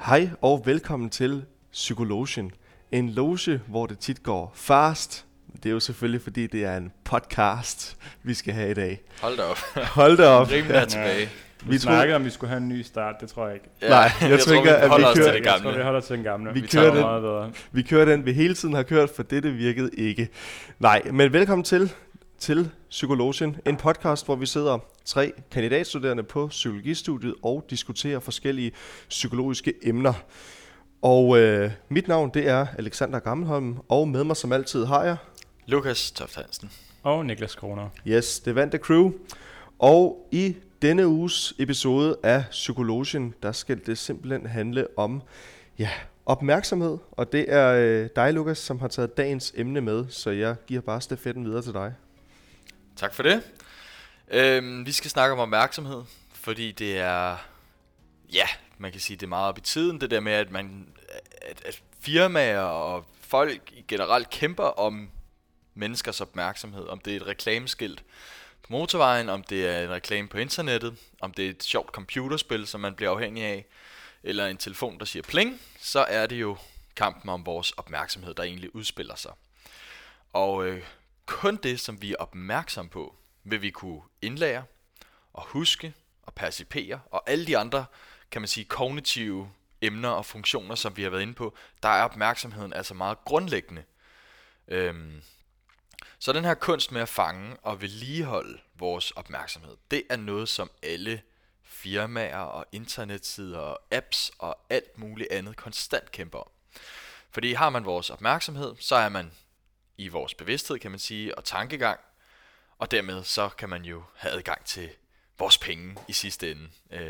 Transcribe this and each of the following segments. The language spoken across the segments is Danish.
Hej og velkommen til Psykologien. En loge, hvor det tit går fast. Det er jo selvfølgelig, fordi det er en podcast, vi skal have i dag. Hold da op. Hold da op. Rimelig tilbage. Vi snakkede om, vi skulle have en ny start. Det tror jeg ikke. Ja, nej, jeg tror, vi holder os til det gamle. Jeg tror, vi holder til den gamle. Vi kører den, vi hele tiden har kørt, for det virkede ikke. Nej, men velkommen til Psykologien. En podcast, hvor vi sidder 3 kandidatstuderende på psykologistudiet og diskuterer forskellige psykologiske emner. Og mit navn, det er Alexander Gammelholm, og med mig som altid har jeg Lukas Toft Hansen. Og Niklas Kroner. Yes, det vandt crew. Og i denne uges episode af Psykologien, der skal det simpelthen handle om opmærksomhed. Og det er dig, Lukas, som har taget dagens emne med, så jeg giver bare stafetten videre til dig. Tak for det. Vi skal snakke om opmærksomhed, fordi det er, man kan sige, det er meget op i tiden. Det der med, at firmaer og folk generelt kæmper om menneskers opmærksomhed. Om det er et reklameskilt på motorvejen, om det er en reklame på internettet, om det er et sjovt computerspil, som man bliver afhængig af, eller en telefon, der siger pling, så er det jo kampen om vores opmærksomhed, der egentlig udspiller sig. Og kun det, som vi er opmærksom på, vil vi kunne indlære og huske og percipere, og alle de andre, kan man sige, kognitive emner og funktioner, som vi har været inde på, der er opmærksomheden altså meget grundlæggende. Så den her kunst med at fange og vedligeholde vores opmærksomhed, det er noget, som alle firmaer og internetsider og apps og alt muligt andet konstant kæmper om. Fordi har man vores opmærksomhed, så er man i vores bevidsthed, kan man sige, og tankegang, og dermed så kan man jo have adgang til vores penge i sidste ende.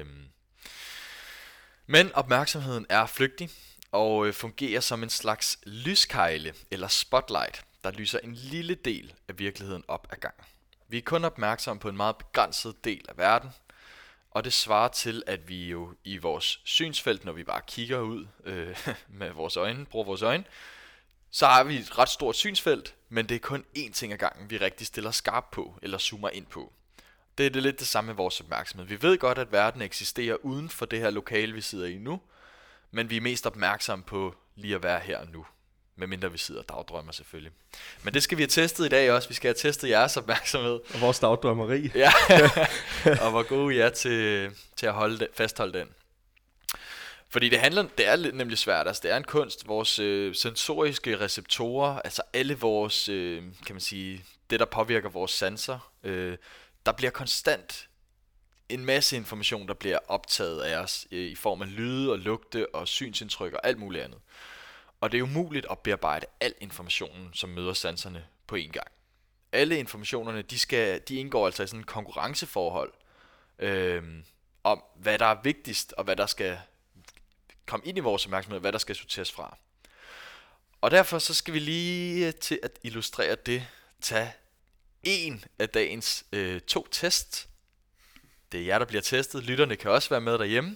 Men opmærksomheden er flygtig og fungerer som en slags lyskejle eller spotlight, der lyser en lille del af virkeligheden op ad gangen. Vi er kun opmærksomme på en meget begrænset del af verden, og det svarer til, at vi jo i vores synsfelt, når vi bare kigger ud med vores øjne, bruger vores øjne, så har vi et ret stort synsfelt, men det er kun én ting ad gangen, vi rigtig stiller skarpt på eller zoomer ind på. Det er lidt det samme med vores opmærksomhed. Vi ved godt, at verden eksisterer uden for det her lokale, vi sidder i nu, men vi er mest opmærksomme på lige at være her og nu. Medmindre vi sidder og dagdrømmer selvfølgelig. Men det skal vi have testet i dag også. Vi skal have testet jeres opmærksomhed. Og vores dagdrømmeri. Ja, og hvor gode I er til at fastholde den. Fordi det er nemlig svært. Altså, det er en kunst. Vores sensoriske receptorer, altså alle vores, kan man sige, det der påvirker vores sanser, der bliver konstant en masse information, der bliver optaget af os i form af lyde og lugte og synsindtryk og alt muligt andet. Og det er umuligt at bearbejde al informationen, som møder sanserne på én gang. Alle informationerne, de indgår altså i sådan et konkurrenceforhold om, hvad der er vigtigst, og hvad der skal komme ind i vores opmærksomhed, hvad der skal sorteres fra. Og derfor så skal vi lige til at illustrere det, tage en af dagens 2 tests. Det er jer, der bliver testet. Lytterne kan også være med derhjemme.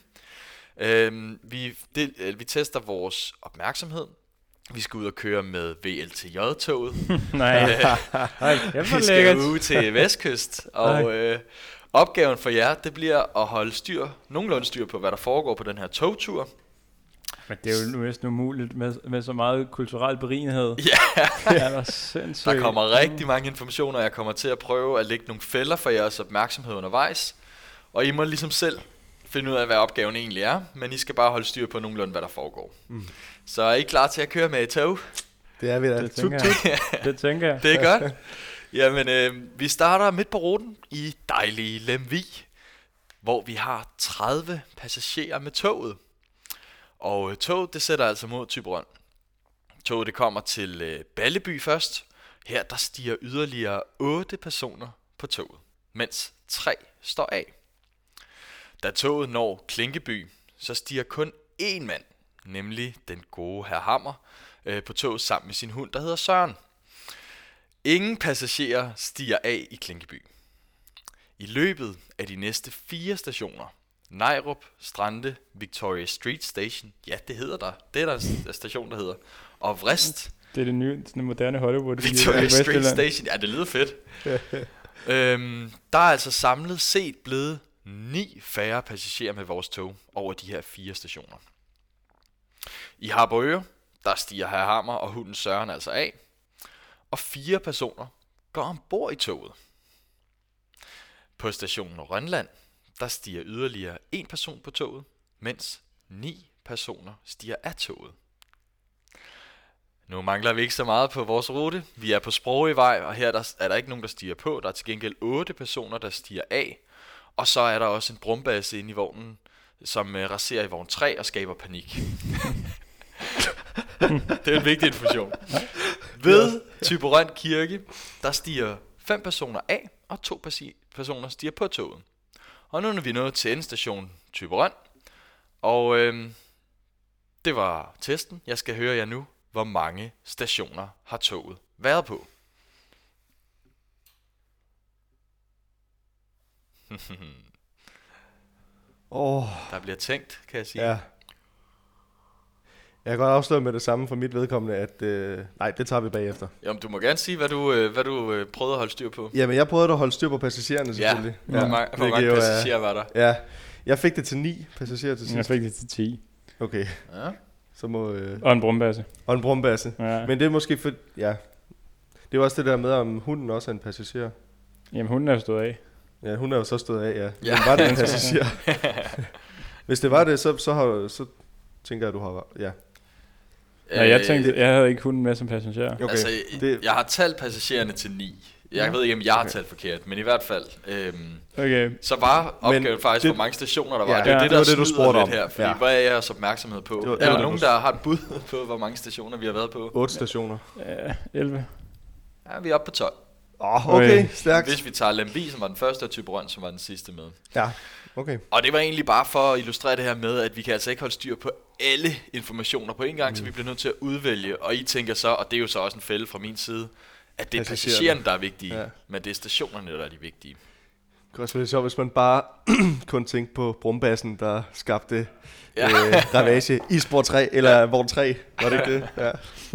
Vi tester vores opmærksomhed. Vi skal ud og køre med VLTJ-toget. Vi skal ud til Vestkyst. Og opgaven for jer, det bliver at holde nogenlunde styr på, hvad der foregår på den her togtur. Men det er jo næsten umuligt med så meget kulturel berigenhed. Ja, det er da sindssygt. Der kommer rigtig mange informationer. Jeg kommer til at prøve at lægge nogle fælder for jeres opmærksomhed undervejs. Og I må ligesom selv finde ud af, hvad opgaven egentlig er. Men I skal bare holde styr på nogenlunde, hvad der foregår. Så er I klar til at køre med i tog? Det er vi da. Det tænker jeg. Det er godt. Jamen, vi starter midt på ruten i dejlige Lemvig, hvor vi har 30 passagerer med toget. Og toget, det sætter altså mod Thyborøn. Toget, det kommer til Balleby først. Her, der stiger yderligere 8 personer på toget, mens 3 står af. Da toget når Klinkeby, så stiger kun én mand, nemlig den gode herr Hammer, på toget sammen med sin hund, der hedder Søren. Ingen passagerer stiger af i Klinkeby. I løbet af de næste 4 stationer, Nejrup, Strande, Victoria Street Station, ja, det hedder der. Det er der en station, der hedder. Og Vrist. Det er det nye, den moderne Hollywood. Victoria Street Station, ja, det lyder fedt. Der er altså samlet set blevet 9 færre passagerer med vores tog over de her 4 stationer. I Harboøre, der stiger Herr Hammer og hunden Søren altså af, og 4 personer går ombord i toget. På stationen Rønland, der stiger yderligere 1 person på toget, mens 9 personer stiger af toget. Nu mangler vi ikke så meget på vores rute. Vi er på Sprogøvej, og her er der ikke nogen, der stiger på. Der er til gengæld 8 personer, der stiger af. Og så er der også en brumbasse inde i vognen, som raserer i vogn 3 og skaber panik. Det er en vigtig information. Ved Thyborøn Kirke, der stiger 5 personer af, og 2 personer stiger på toget. Og nu er vi nået til endestation Thyborøn. Og det var testen. Jeg skal høre jer nu, hvor mange stationer har toget været på. Der bliver tænkt, kan jeg sige. Ja. Jeg kan godt afsløre med det samme for mit vedkommende, at nej, det tager vi bagefter. Jamen, du må gerne sige, hvad du prøvede at holde styr på. Jamen, jeg prøvede at holde styr på passagererne selvfølgelig. Ja. Hvor mange passagerer var der? Ja, jeg fik det til 9 passagerer til sidst. Jeg fik det til 10. Okay. Ja. Så må, Og en brumbasse. og en brumbasse. Ja. Men det er måske for... Ja. Det er også det der med, om hunden også er en passager. Jamen, hunden er jo stået af. Ja, hun er jo så stået af, ja. Ja. Men var det en passager? Hvis det var det, så tænker jeg, at du har... Ja. Ja, jeg tænkte, jeg havde ikke hunden med som passager. Okay. Altså, jeg har talt passagererne til 9. Jeg ved ikke, om jeg har talt forkert, men i hvert fald. Okay. Så var opgaven faktisk, det, hvor mange stationer der var. Ja, Det er det der var det, du snyder spurgte lidt om. her, fordi Ja. hvad er jeres opmærksomhed på? Det var- Er der det nogen, der har et bud på, hvor mange stationer vi har været på? 8 stationer. 11. Ja, vi er oppe på 12. Okay, stærkt. Hvis vi tager Lemvig, som var den første, og Thyborøn, som var den sidste med. Ja, okay. Og det var egentlig bare for at illustrere det her med, at vi kan altså ikke holde styr på alle informationer på en gang, så vi bliver nødt til at udvælge. Og I tænker så, og det er jo så også en fælde fra min side, at det er passagererne, der er vigtige, men det er stationerne, der er de vigtige. Det kunne også være lidt sjovt, hvis man bare kun tænkte på brumbassen, der skabte ravage i spor 3, eller vogn 3. Var det ikke det? Ja.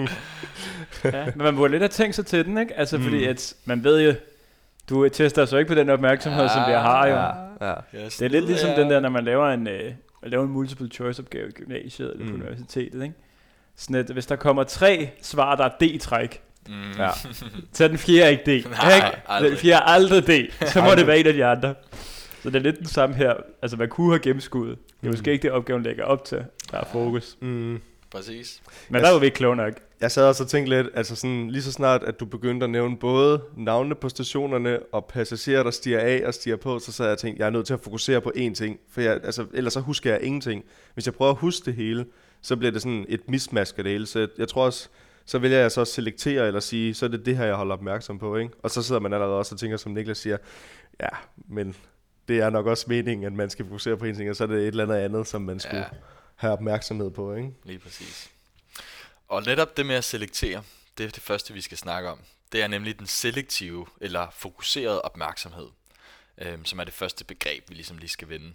Ja, men man burde lidt have tænkt sig til den, ikke? Altså, fordi at man ved jo, du tester så ikke på den opmærksomhed, som vi har jo. Ja. Det er lidt ligesom den der, når man laver en multiple choice opgave i gymnasiet eller på universitetet, ikke? Sådan at, hvis der kommer 3 svar, der er D-træk, så er den fjerde ikke D. Nej, ikke? aldrig. Den fjerde er aldrig D. Så må det være en af de andre. Så det er lidt den samme her. Altså, man kunne have gennemskuddet. Det er måske ikke det, opgaven lægger op til. Der er fokus. Præcis. Men der var vi ikke kloge nok. Jeg sad også og tænkte lidt, altså sådan, lige så snart, at du begyndte at nævne både navnene på stationerne og passagerer, der stiger af og stiger på, så sad jeg og tænkte, jeg er nødt til at fokusere på én ting, for ellers så husker jeg ingenting. Hvis jeg prøver at huske det hele, så bliver det sådan et mismatch af det hele. Så jeg tror også, så vælger jeg så at selektere eller sige, så er det her, jeg holder opmærksom på, ikke? Og så sidder man allerede også og tænker, som Niklas siger, ja, men det er nok også meningen, at man skal fokusere på en ting, og så er det et eller andet, som man skulle have opmærksomhed på, ikke? Lige præcis. Og netop det med at selektere, det er det første, vi skal snakke om. Det er nemlig den selektive eller fokuserede opmærksomhed, som er det første begreb, vi ligesom lige skal vende.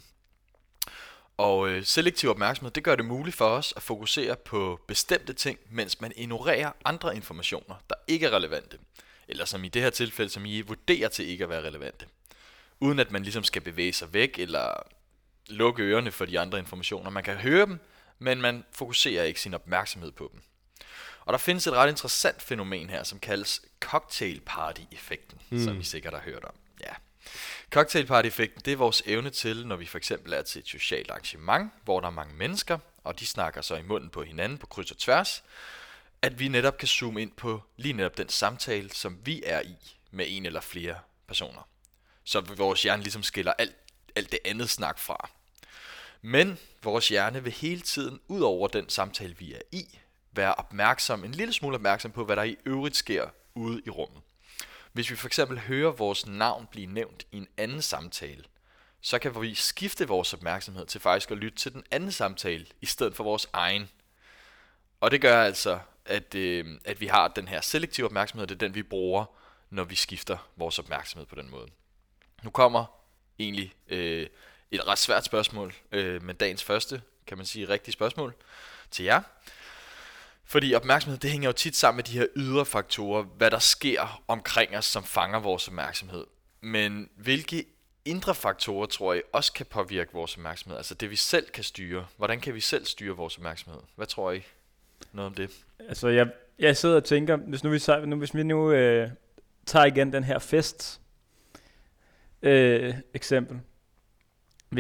Og selektiv opmærksomhed, det gør det muligt for os at fokusere på bestemte ting, mens man ignorerer andre informationer, der ikke er relevante. Eller som i det her tilfælde, som I vurderer til ikke at være relevante. Uden at man ligesom skal bevæge sig væk eller lukke ørerne for de andre informationer. Man kan høre dem, men man fokuserer ikke sin opmærksomhed på dem. Og der findes et ret interessant fænomen her, som kaldes cocktail party-effekten, som I sikkert har hørt om. Ja. Cocktail party-effekten, det er vores evne til, når vi for eksempel er til et socialt arrangement, hvor der er mange mennesker, og de snakker så i munden på hinanden på kryds og tværs, at vi netop kan zoome ind på lige netop den samtale, som vi er i med en eller flere personer. Så vores hjerne ligesom skiller alt det andet snak fra. Men vores hjerne vil hele tiden, ud over den samtale, vi er i, være opmærksom, en lille smule opmærksom på, hvad der i øvrigt sker ude i rummet. Hvis vi for eksempel hører vores navn blive nævnt i en anden samtale, så kan vi skifte vores opmærksomhed til faktisk at lytte til den anden samtale, i stedet for vores egen. Og det gør altså, at vi har den her selektive opmærksomhed, det er den, vi bruger, når vi skifter vores opmærksomhed på den måde. Nu kommer egentlig et ret svært spørgsmål, men dagens første, kan man sige, rigtige spørgsmål til jer. Fordi opmærksomhed, det hænger jo tit sammen med de her ydre faktorer, hvad der sker omkring os, som fanger vores opmærksomhed. Men hvilke indre faktorer, tror jeg, også kan påvirke vores opmærksomhed? Altså det, vi selv kan styre. Hvordan kan vi selv styre vores opmærksomhed? Hvad tror I? noget om det. Altså, jeg sidder og tænker, hvis vi nu tager igen den her fest eksempel. Vi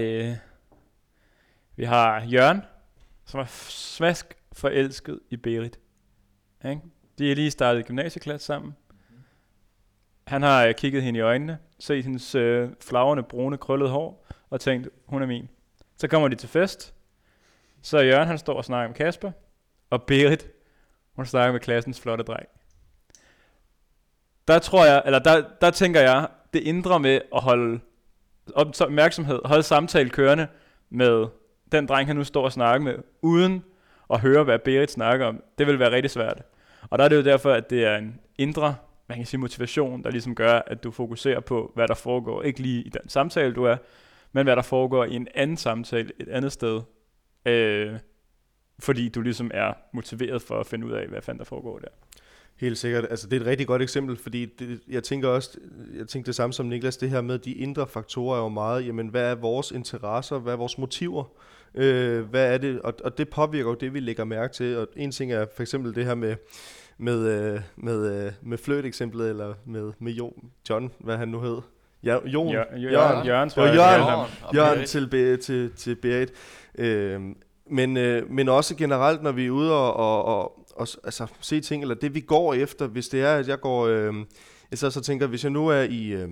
har Jørgen, som er smask forelsket i Berit. Ikke? De er lige startet gymnasieklasse sammen. Han har kigget hende i øjnene, set hendes flagrende, brune, krøllede hår, og tænkt, hun er min. Så kommer de til fest. Så Jørgen, han står og snakker med Kasper, og Berit, hun snakker med klassens flotte dreng. Der tænker jeg, det indre med at holde opmærksomhed, holde samtale kørende med den dreng, han nu står og snakker med, uden at høre, hvad Berit snakker om, det vil være rigtig svært. Og der er det jo derfor, at det er en indre, man kan sige, motivation, der ligesom gør, at du fokuserer på, hvad der foregår, ikke lige i den samtale, du er, men hvad der foregår i en anden samtale, et andet sted, fordi du ligesom er motiveret for at finde ud af, hvad fanden der foregår der. Helt sikkert. Altså, det er et rigtig godt eksempel, fordi jeg tænker det samme som Niklas, det her med de indre faktorer er jo meget, jamen, hvad er vores interesser, hvad er vores motiver, hvad er det, og det påvirker jo det, vi lægger mærke til, og en ting er for eksempel det her med fløjt-eksemplet, eller med John, hvad han nu hed. Jørgen til Berit. Men også generelt, når vi er ude og altså, se ting, eller det vi går efter, hvis det er, at jeg går, så tænker, hvis jeg nu er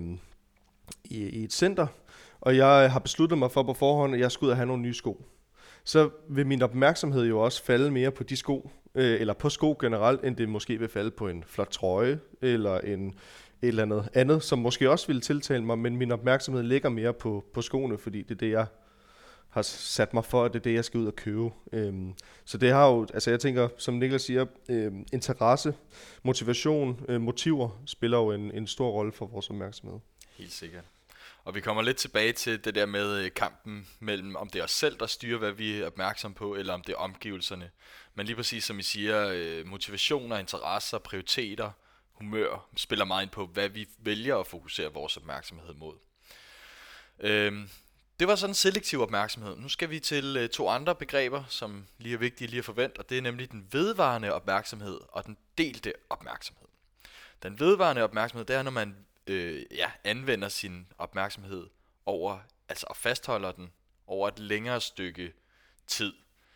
i et center, og jeg har besluttet mig for på forhånd, at jeg skal ud og have nogle nye sko, så vil min opmærksomhed jo også falde mere på de sko, eller på sko generelt, end det måske vil falde på en flot trøje, eller et eller andet, som måske også vil tiltale mig, men min opmærksomhed ligger mere på skoene, fordi det er det, jeg har sat mig for, at det er det, jeg skal ud og købe. Så det har jo, altså jeg tænker, som Niklas siger, interesse, motivation, motiver spiller jo en stor rolle for vores opmærksomhed. Helt sikkert. Og vi kommer lidt tilbage til det der med kampen mellem, om det er os selv, der styrer, hvad vi er opmærksom på, eller om det er omgivelserne. Men lige præcis som I siger, motivationer, interesser, prioriteter, humør, spiller meget ind på, hvad vi vælger at fokusere vores opmærksomhed mod. Det var sådan en selektiv opmærksomhed. Nu skal vi til 2 andre begreber, som lige er vigtige lige at forvente, og det er nemlig den vedvarende opmærksomhed og den delte opmærksomhed. Den vedvarende opmærksomhed, det er, når man anvender sin opmærksomhed over, altså og fastholder den over et længere stykke tid.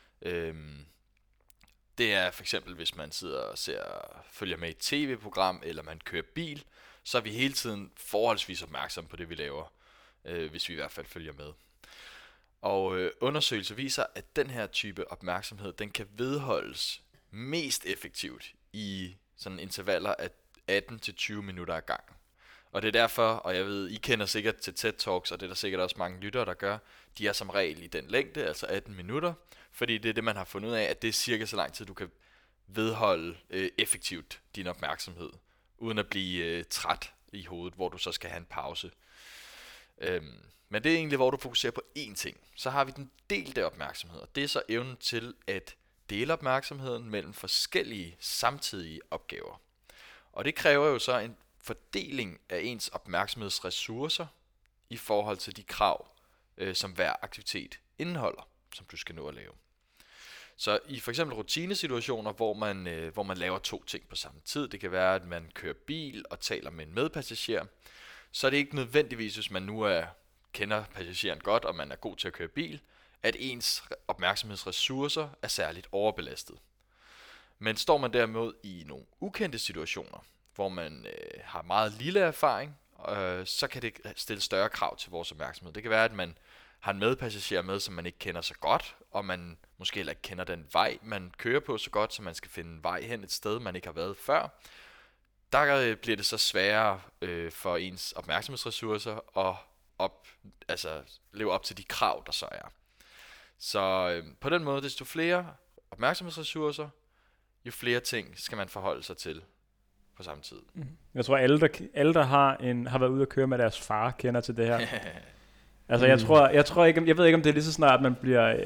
Det er for eksempel, hvis man sidder og følger med i et tv-program, eller man kører bil, så er vi hele tiden forholdsvis opmærksomme på det, vi laver, hvis vi i hvert fald følger med. Og undersøgelser viser, at den her type opmærksomhed, den kan vedholdes mest effektivt i sådan intervaller af 18-20 minutter ad gangen. Og det er derfor, og jeg ved, I kender sikkert til TED Talks, og det er der sikkert også mange lyttere, der gør, de er som regel i den længde, altså 18 minutter, fordi det er det, man har fundet ud af, at det er cirka så lang tid, du kan vedholde effektivt din opmærksomhed, uden at blive træt i hovedet, hvor du så skal have en pause. Men det er egentlig, hvor du fokuserer på én ting. Så har vi den delte opmærksomhed, og det er så evnen til at dele opmærksomheden mellem forskellige samtidige opgaver. Og det kræver jo så en fordeling af ens opmærksomhedsressourcer i forhold til de krav, som hver aktivitet indeholder, som du skal nå at lave. Så i for eksempel rutinesituationer, hvor man laver 2 ting på samme tid, det kan være, at man kører bil og taler med en medpassager, så er det ikke nødvendigvis, hvis man nu kender passageren godt, og man er god til at køre bil, at ens opmærksomhedsressourcer er særligt overbelastet. Men står man derimod i nogle ukendte situationer, hvor man har meget lille erfaring, så kan det stille større krav til vores opmærksomhed. Det kan være, at man har en medpassager med, som man ikke kender så godt, og man måske heller ikke kender den vej, man kører på så godt, så man skal finde en vej hen et sted, man ikke har været før. Der bliver det så sværere for ens opmærksomhedsressourcer at leve op til de krav, der så er. Så på den måde, desto flere opmærksomhedsressourcer, jo flere ting skal man forholde sig til på samme tid. Jeg tror, alle der har været ude at køre med deres far, kender til det her. Altså, jeg ved ikke, om det er lige så snart, man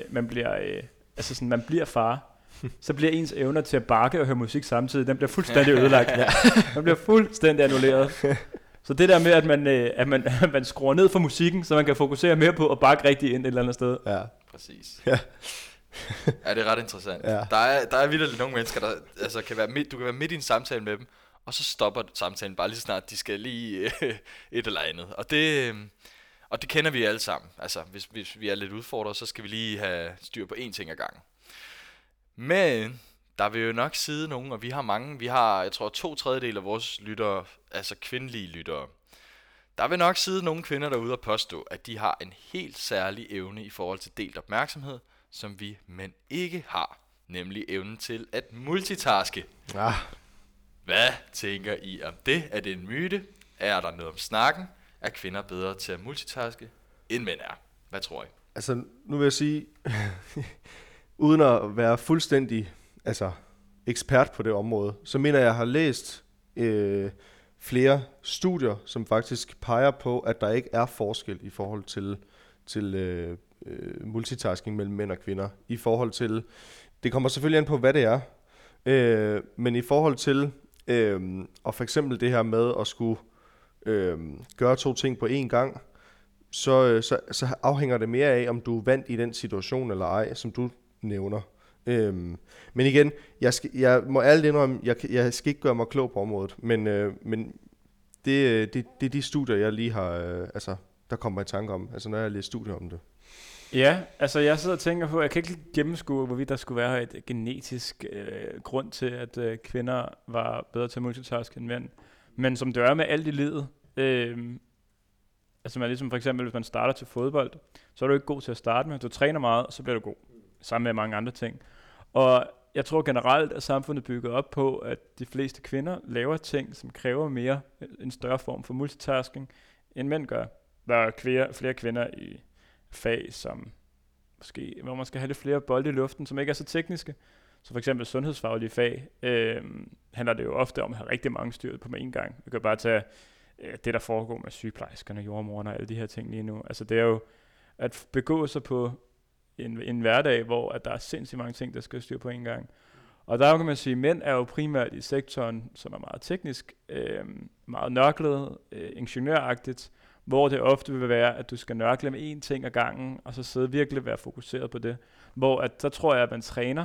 bliver far. Så bliver ens evner til at bakke og høre musik samtidig, den bliver fuldstændig ødelagt. Den bliver fuldstændig annulleret. Så det der med, at man skruer ned for musikken, så man kan fokusere mere på at bakke rigtig ind et eller andet sted. Ja, præcis. Ja, Ja, det er ret interessant. Ja. Der er virkelig nogle mennesker, der altså, du kan være midt i en samtale med dem, og så stopper samtalen bare lige så snart, de skal lige et eller andet. Og det kender vi alle sammen. Altså, hvis vi er lidt udfordret, så skal vi lige have styr på én ting ad gangen. Men der vil jo nok sidde nogen, og vi har mange. Vi har, jeg tror, 2/3 af vores lyttere, altså kvindelige lyttere. Der vil nok sidde nogle kvinder derude og påstå, at de har en helt særlig evne i forhold til delt opmærksomhed, som vi mænd ikke har. Nemlig evnen til at multitaske. Ah. Hvad tænker I om det? Er det en myte? Er der noget om snakken? Er kvinder bedre til at multitaske, end mænd er? Hvad tror I? Altså, nu vil jeg sige, uden at være fuldstændig ekspert på det område, så mener jeg har læst flere studier, som faktisk peger på, at der ikke er forskel i forhold til multitasking mellem mænd og kvinder. I forhold til, det kommer selvfølgelig an på, hvad det er, men i forhold til, og for eksempel det her med at skulle gøre 2 ting på én gang, så afhænger det mere af, om du er vant i den situation eller ej, som du nævner. Men igen, jeg må ærligt indrømme, jeg skal ikke gøre mig klog på området, men det er de studier, jeg lige har, der kommer i tanke om, altså når jeg har læst studier om det. Ja, altså jeg sidder og tænker på, jeg kan ikke gennemskue, hvorvidt der skulle være et genetisk grund til, at kvinder var bedre til at multitaske end mænd. Men som det er med alt i livet, altså man ligesom for eksempel, hvis man starter til fodbold, så er du ikke god til at starte med. Du træner meget, og så bliver du god. Sammen med mange andre ting. Og jeg tror generelt, at samfundet bygger op på, at de fleste kvinder laver ting, som kræver mere, en større form for multitasking, end mænd gør. Der er flere kvinder i fag, som måske, hvor man skal have lidt flere bolde i luften, som ikke er så tekniske. Så for eksempel sundhedsfaglige fag, handler det jo ofte om at have rigtig mange styr på med en gang. Vi kan bare tage det, der foregår med sygeplejerskerne, jordemorerne og alle de her ting lige nu. Altså det er jo at begå sig på en hverdag, hvor at der er sindssygt mange ting, der skal styr på en gang. Og der kan man sige, at mænd er jo primært i sektoren, som er meget teknisk, meget nørklet, ingeniøragtigt, hvor det ofte vil være, at du skal nørkle med én ting ad gangen, og så sidde virkelig være fokuseret på det. Hvor at, der tror jeg, at man træner,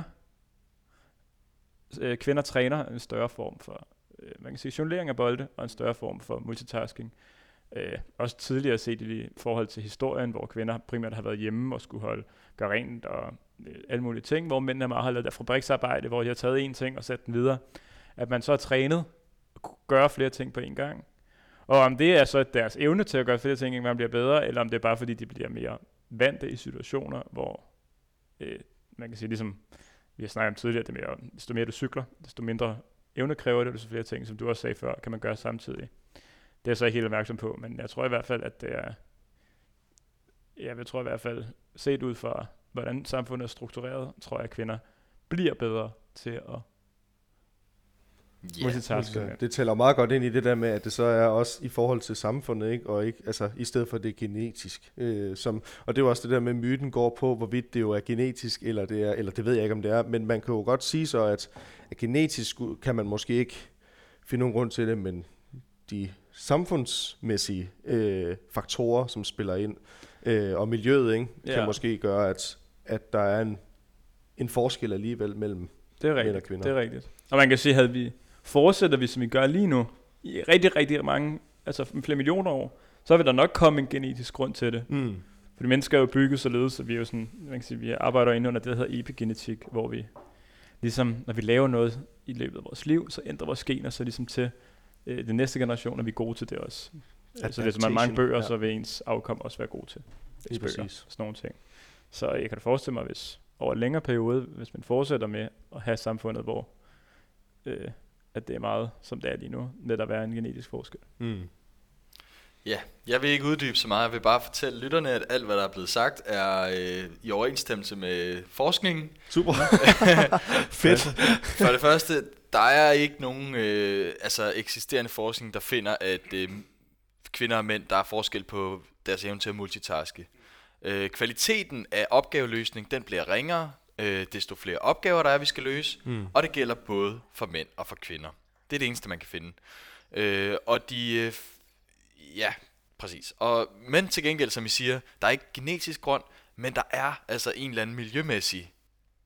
kvinder træner en større form for, man kan sige, jonglering af bolde, og en større form for multitasking. Også tidligere set i forhold til historien, hvor kvinder primært har været hjemme og skulle gøre rent og alle mulige ting, hvor mændene meget har lavet der fabriksarbejde, hvor de har taget én ting og sat den videre. At man så har trænet at gøre flere ting på en gang. Og om det er så deres evne til at gøre flere ting, man bliver bedre, eller om det er bare fordi, de bliver mere vante i situationer, hvor man kan sige, ligesom vi har snakket om tidligere, det mere, desto mere du cykler, desto mindre evne kræver det, desto flere ting, som du også sagde før, kan man gøre samtidig. Det er jeg så ikke helt opmærksom på, men jeg tror i hvert fald, at det er, jeg tror i hvert fald, set ud fra, hvordan samfundet er struktureret, tror jeg, at kvinder bliver bedre til at multitaske. Det tæller meget godt ind i det der med, at det så er også i forhold til samfundet, ikke? Og ikke, altså i stedet for det er genetisk. Og det er jo også det der med, myten går på, hvorvidt det jo er genetisk, eller det ved jeg ikke, om det er, men man kan jo godt sige så, at genetisk kan man måske ikke finde nogen grund til det, men de samfundsmæssige faktorer, som spiller ind, og miljøet, ikke, kan måske gøre, at der er en forskel alligevel mellem mænd og kvinder. Det er rigtigt. Og man kan sige, fortsætter vi, som vi gør lige nu, i rigtig, rigtig mange, altså flere millioner år, så vil der nok komme en genetisk grund til det. Mm. Fordi mennesker er jo bygget således, så vi er jo sådan, man kan sige, vi arbejder inde under det, der hedder epigenetik, hvor vi ligesom, når vi laver noget i løbet af vores liv, så ændrer vores gener så ligesom til den næste generation, er vi gode til det også. Så det er som mange bøger, så vil ens afkom også være god til bøger, sådan nogle ting. Så jeg kan da forestille mig, hvis over en længere periode, hvis man fortsætter med at have samfundet, hvor at det er meget, som det er lige nu, vil der være en genetisk forskel. Mm. Ja, jeg vil ikke uddybe så meget. Jeg vil bare fortælle lytterne, at alt, hvad der er blevet sagt, er i overensstemmelse med forskningen. Super. Fedt. For det første, der er ikke nogen eksisterende forskning, der finder, at kvinder og mænd, der er forskel på deres evne til at multitaske. Kvaliteten af opgaveløsning, den bliver ringere, desto flere opgaver der er, vi skal løse, og det gælder både for mænd og for kvinder. Det er det eneste, man kan finde. Og de... ja, præcis. Men til gengæld, som I siger, der er ikke genetisk grund, men der er altså en eller anden miljømæssig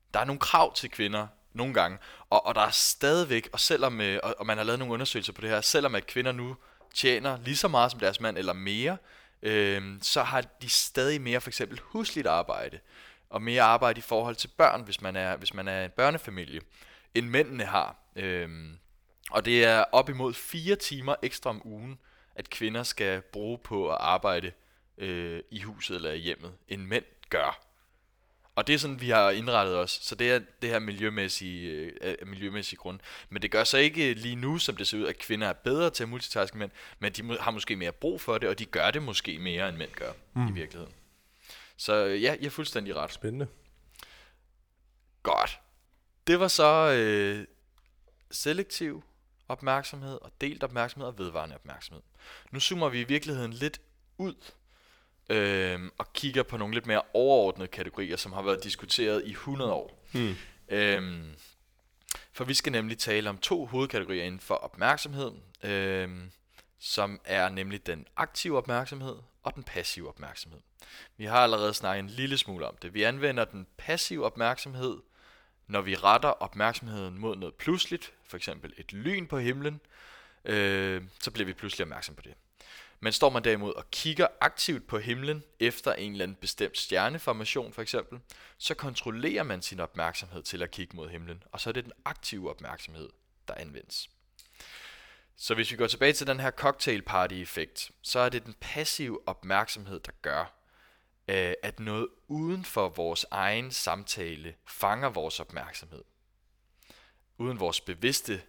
Der er nogle krav til kvinder nogle gange, og der er stadigvæk, og selvom og man har lavet nogle undersøgelser på det her, selvom at kvinder nu tjener lige så meget som deres mand eller mere, så har de stadig mere for eksempel husligt arbejde og mere arbejde i forhold til børn, hvis man er en børnefamilie, end mændene har. Og det er op imod 4 timer ekstra om ugen, at kvinder skal bruge på at arbejde i huset eller i hjemmet, end mænd gør. Og det er sådan, vi har indrettet os. Så det er det her miljømæssige grund. Men det gør så ikke lige nu, som det ser ud, at kvinder er bedre til at multitaske mænd, men de har måske mere brug for det, og de gør det måske mere, end mænd gør i virkeligheden. Så ja, I har fuldstændig ret. Spændende. Godt. Det var så selektiv opmærksomhed, og delt opmærksomhed og vedvarende opmærksomhed. Nu zoomer vi i virkeligheden lidt ud og kigger på nogle lidt mere overordnede kategorier, som har været diskuteret i 100 år. For vi skal nemlig tale om 2 hovedkategorier inden for opmærksomhed, som er nemlig den aktive opmærksomhed og den passive opmærksomhed. Vi har allerede snakket en lille smule om det. Vi anvender den passive opmærksomhed, når vi retter opmærksomheden mod noget pludseligt, for eksempel et lyn på himlen, så bliver vi pludselig opmærksom på det. Men står man derimod og kigger aktivt på himlen efter en eller anden bestemt stjerneformation for eksempel, så kontrollerer man sin opmærksomhed til at kigge mod himlen, og så er det den aktive opmærksomhed, der anvendes. Så hvis vi går tilbage til den her cocktail party effekt, så er det den passive opmærksomhed, der gør, at noget uden for vores egen samtale fanger vores opmærksomhed. Uden vores bevidste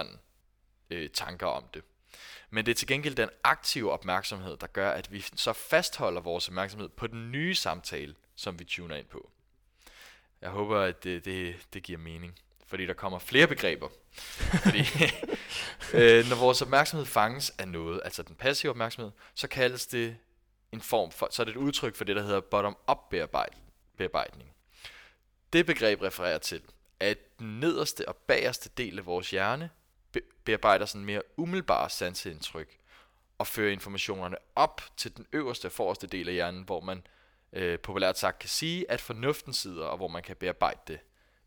tanker om det. Men det er til gengæld den aktive opmærksomhed, der gør, at vi så fastholder vores opmærksomhed på den nye samtale, som vi tuner ind på. Jeg håber, at det giver mening, fordi der kommer flere begreber. Fordi når vores opmærksomhed fanges af noget, altså den passive opmærksomhed, så kaldes det en form for, så er det et udtryk for det, der hedder bottom-up bearbejdning. Det begreb refererer til, at den nederste og bagerste del af vores hjerne bearbejder sådan mere umiddelbare sanseindtryk og fører informationerne op til den øverste og forreste del af hjernen, hvor man populært sagt kan sige, at fornuften sidder, og hvor man kan bearbejde det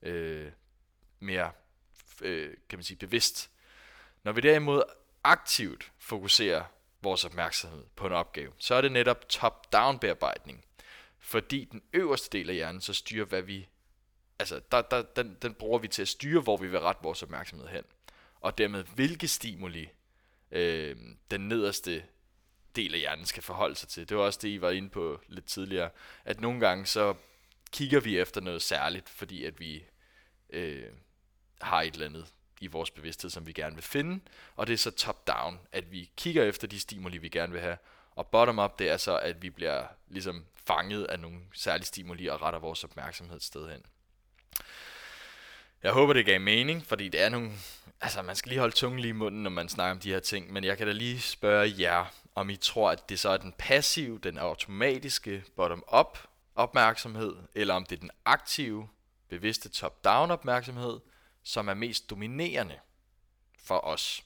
mere kan man sige, bevidst. Når vi derimod aktivt fokuserer vores opmærksomhed på en opgave, så er det netop top-down bearbejdning, fordi den øverste del af hjernen så styrer, hvad vi, altså den bruger vi til at styre, hvor vi vil rette vores opmærksomhed hen, og dermed hvilke stimuli den nederste del af hjernen skal forholde sig til. Det var også det, I var inde på lidt tidligere, at nogle gange så kigger vi efter noget særligt, fordi at vi har et eller andet i vores bevidsthed, som vi gerne vil finde, og det er så top-down, at vi kigger efter de stimuli, vi gerne vil have, og bottom-up, det er så, at vi bliver ligesom fanget af nogle særlige stimuli og retter vores opmærksomhed et sted hen. Jeg håber, det gav mening, fordi det er nogle, altså man skal lige holde tungen lige i munden, når man snakker om de her ting, men jeg kan da lige spørge jer, om I tror, at det så er den passive, den automatiske bottom-up opmærksomhed, eller om det er den aktive, bevidste top-down opmærksomhed, som er mest dominerende for os.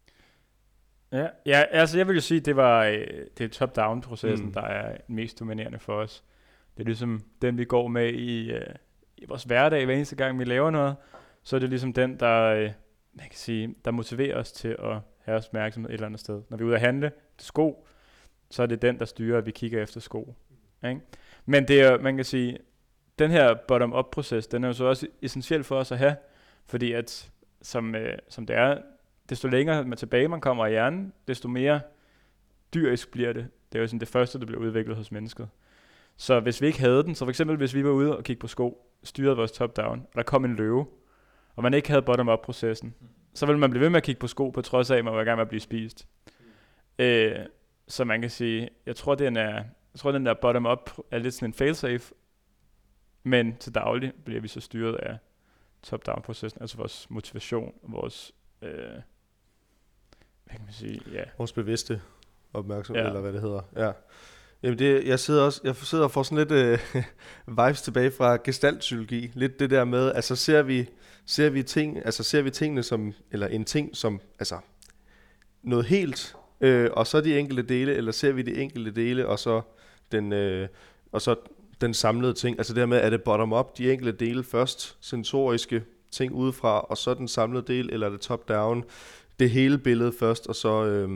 Ja, altså jeg vil jo sige, det er top-down-processen, der er mest dominerende for os. Det er ligesom den, vi går med i vores hverdag, hver eneste gang vi laver noget, så er det ligesom den, der motiverer os til at have opmærksomhed et eller andet sted. Når vi er ude at handle til sko, så er det den, der styrer, at vi kigger efter sko. Ikke? Men det er, man kan sige, den her bottom-up-proces, den er jo så også essentiel for os at have, fordi at, som det er, desto længere tilbage man kommer i hjernen, desto mere dyrisk bliver det. Det er jo sådan det første, der bliver udviklet hos mennesket. Så hvis vi ikke havde den, så for eksempel hvis vi var ude og kigge på sko, styrede vores top-down, og der kom en løve, og man ikke havde bottom-up-processen, så ville man blive ved med at kigge på sko, på trods af, at man var i gang med at blive spist. Så man kan sige, jeg tror den der bottom-up er lidt sådan en fail-safe, men til daglig bliver vi så styret af top-down-processen, altså vores motivation, vores, hvad kan man sige, ja. Vores bevidste opmærksomhed, eller hvad det hedder, ja. Jamen jeg sidder og får sådan lidt vibes tilbage fra gestaltpsykologi. Lidt det der med, altså ser vi tingene som, eller en ting som, altså noget helt, og så de enkelte dele, eller ser vi de enkelte dele, og så den samlede ting. Altså det her med, er det bottom-up, de enkelte dele først, sensoriske ting udefra, og så den samlede del, eller er det top-down, det hele billede først, og så...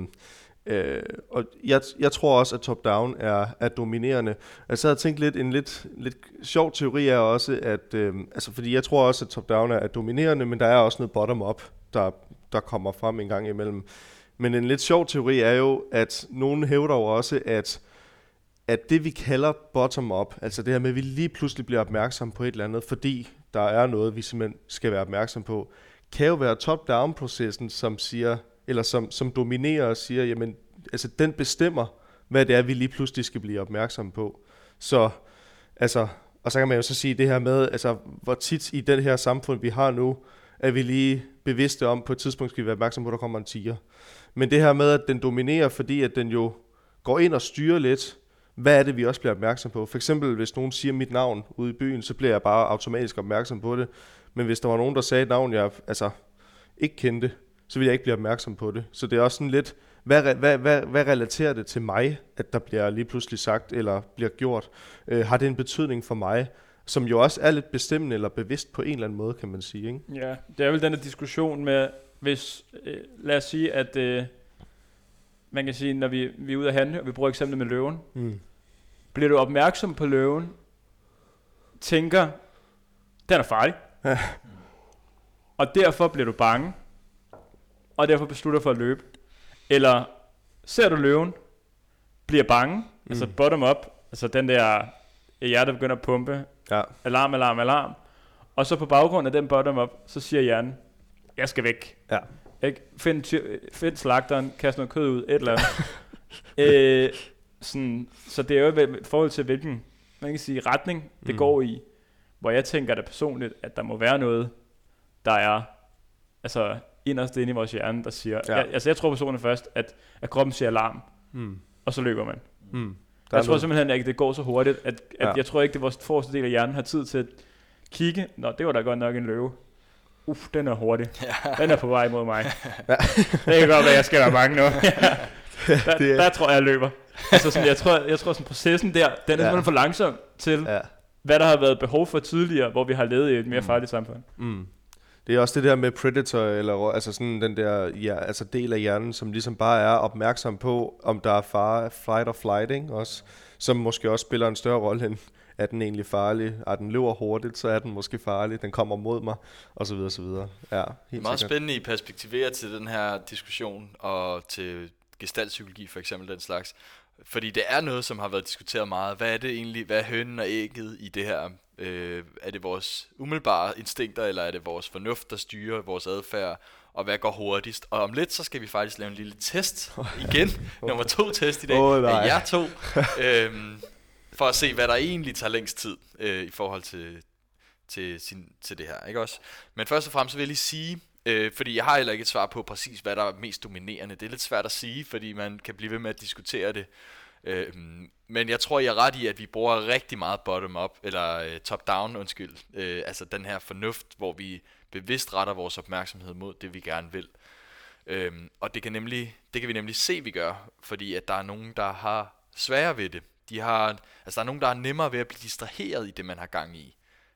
og jeg tror også, at top-down er dominerende. Altså jeg havde tænkt en lidt sjov teori er også, at altså fordi jeg tror også, at top-down er dominerende, men der er også noget bottom-up, der kommer frem en gang imellem. Men en lidt sjov teori er jo, at nogen hævder jo også, at det vi kalder bottom-up, altså det her med, at vi lige pludselig bliver opmærksom på et eller andet, fordi der er noget, vi simpelthen skal være opmærksom på, kan jo være top-down-processen, som siger, eller som dominerer og siger, jamen, altså den bestemmer, hvad det er, vi lige pludselig skal blive opmærksom på. Så, altså, og så kan man jo så sige det her med, altså, hvor tit i det her samfund, vi har nu, er vi lige bevidste om, på et tidspunkt skal vi være opmærksom på, at der kommer en tiger. Men det her med, at den dominerer, fordi at den jo går ind og styrer lidt, hvad er det, vi også bliver opmærksom på? For eksempel, hvis nogen siger mit navn ude i byen, så bliver jeg bare automatisk opmærksom på det. Men hvis der var nogen, der sagde et navn, jeg ikke kendte, så vil jeg ikke blive opmærksom på det. Så det er også sådan lidt, hvad relaterer det til mig, at der bliver lige pludselig sagt, eller bliver gjort? Har det en betydning for mig, som jo også er lidt bestemmende, eller bevidst på en eller anden måde, kan man sige, ikke? Ja, det er vel den der diskussion med, hvis, lad os sige, at man kan sige, når vi er ude at handle, og vi bruger eksemplet med løven, bliver du opmærksom på løven, tænker, den er farlig, og derfor bliver du bange, og derfor beslutter for at løbe. Eller ser du løven, bliver bange, altså bottom up, altså den der hjertet begynder at pumpe, alarm, og så på baggrund af den bottom up, så siger hjernen, jeg skal væk. Ja. Find slagteren, kast noget kød ud, et eller andet. Så det er jo i forhold til hvilken, man kan sige, retning det går i, hvor jeg tænker da personligt, at der må være noget, der er, altså inderst inde i vores hjerne, der siger, jeg tror personligt først, at kroppen siger alarm, og så løber man. Jeg tror simpelthen, at det går så hurtigt, at jeg tror ikke, at vores forreste del af hjernen har tid til at kigge, nå, det var da godt nok en løve. Den er hurtig. Den er på vej mod mig. Det kan godt være, jeg skal være bange nu. der tror jeg løber. Altså sådan, jeg tror sådan processen der, den er simpelthen for langsom til, hvad der har været behov for tidligere, hvor vi har levet i et mere farligt samfund. Det er også det der med predator, eller altså sådan den der altså del af hjernen, som ligesom bare er opmærksom på, om der er fare, fight or flight, ikke? Også, som måske også spiller en større rolle end, er den egentlig farlig? Er den løber hurtigt, så er den måske farlig. Den kommer mod mig, og så videre, så videre. Ja, det er meget spændende i perspektivere til den her diskussion, og til gestaltpsykologi for eksempel, den slags. Fordi det er noget, som har været diskuteret meget. Hvad er det egentlig, hvad er hønen og ægget i det her? Er det vores umiddelbare instinkter, eller er det vores fornuft, der styrer vores adfærd? Og hvad går hurtigst? Og om lidt, så skal vi faktisk lave en lille test igen. Nummer 2 test i dag af jer to. For at se, hvad der egentlig tager længst tid i forhold til det her, ikke også? Men først og fremmest vil jeg lige sige, fordi jeg har heller ikke et svar på præcis, hvad der er mest dominerende. Det er lidt svært at sige, fordi man kan blive ved med at diskutere det. Men jeg tror, jeg er ret i, at vi bruger rigtig meget bottom-up, eller top-down, altså den her fornuft, hvor vi bevidst retter vores opmærksomhed mod det, vi gerne vil. Og det kan vi nemlig se, vi gør, fordi at der er nogen, der har sværere ved det. Der er nogen, der er nemmere ved at blive distraheret i det, man har gang i.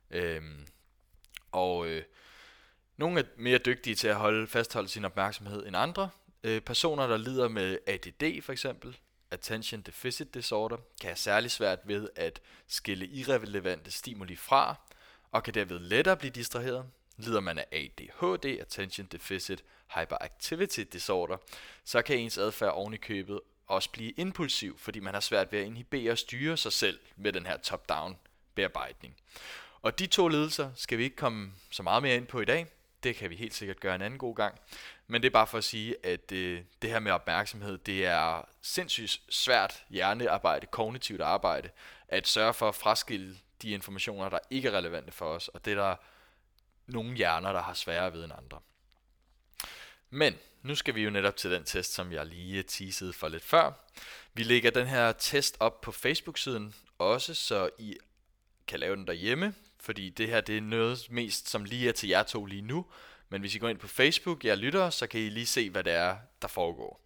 Nogle er mere dygtige til at fastholde sin opmærksomhed end andre. Personer, der lider med ADD for eksempel, Attention Deficit Disorder, kan have særlig svært ved at skille irrelevante stimuli fra, og kan derved lettere blive distraheret. Lider man af ADHD, Attention Deficit Hyperactivity Disorder, så kan ens adfærd oven i købet også blive impulsiv, fordi man har svært ved at inhibere og styre sig selv med den her top-down bearbejdning. Og de 2 lidelser skal vi ikke komme så meget mere ind på i dag. Det kan vi helt sikkert gøre en anden god gang. Men det er bare for at sige, at det her med opmærksomhed, det er sindssygt svært hjernearbejde, kognitivt arbejde, at sørge for at fraskille de informationer, der ikke er relevante for os, og det er der nogle hjerner, der har sværere ved end andre. Men nu skal vi jo netop til den test, som jeg lige teasede for lidt før. Vi lægger den her test op på Facebook-siden også, så I kan lave den derhjemme, fordi det her det er noget mest, som lige er til jer to lige nu. Men hvis I går ind på Facebook, jer lytter, så kan I lige se, hvad det er, der foregår.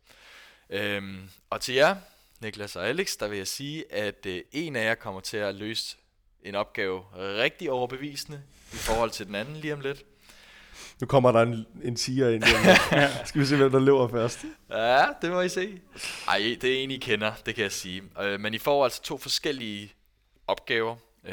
Og til jer, Niklas og Alex, der vil jeg sige, at en af jer kommer til at løse en opgave rigtig overbevisende i forhold til den anden lige om lidt. Nu kommer der en tiger ind. Skal vi se, hvem der løber først? Ja, det må I se. Ej, det er en, I kender, det kan jeg sige. Men I får altså 2 forskellige opgaver.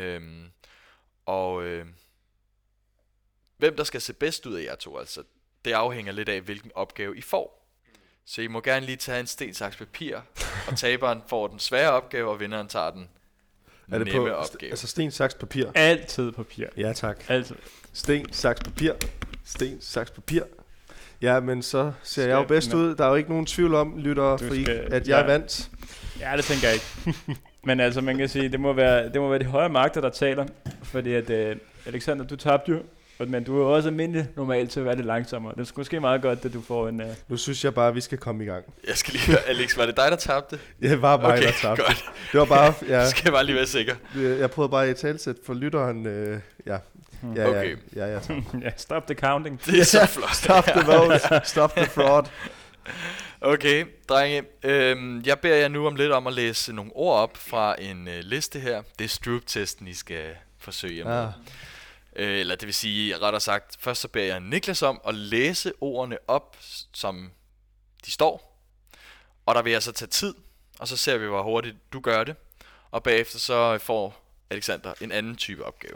Hvem der skal se bedst ud af jer 2, altså, det afhænger lidt af, hvilken opgave I får. Så I må gerne lige tage en sten, saks, papir, og taberen får den svære opgave, og vinderen tager den nemme opgave. Altså sten, saks, papir? Altid papir. Ja, tak. Altid. Sten, saks, papir. Sten, saks, papir. Ja, men så ser jeg jo bedst ud. Der er jo ikke nogen tvivl om, lytter, at jeg er vandt. Ja, det tænker jeg ikke. Men altså, man kan sige, det må være de højere magter, der taler. Fordi at Alexander, du tabte jo. Men du er jo også almindelig normalt til at være lidt langsommere. Det er måske meget godt, at du får en... Nu synes jeg bare, at vi skal komme i gang. Jeg skal lige høre, Alex, var det dig, der tabte? Ja, det var mig, der tabte. Godt. Det var bare... Ja, skal jeg bare lige være sikker. Jeg prøvede bare at talsætte for lytteren. Ja. Okay. Ja, stop the counting. Det er så flot. Stop the vote. Stop the fraud. Okay, drenge. Jeg beder jer nu om lidt om at læse nogle ord op fra en liste her. Det er Stroop-testen, I skal forsøge med. Eller det vil sige, rettere sagt, først så beder jeg Niklas om at læse ordene op, som de står. Og der vil jeg så tage tid, og så ser vi, hvor hurtigt du gør det. Og bagefter så får Alexander en anden type opgave.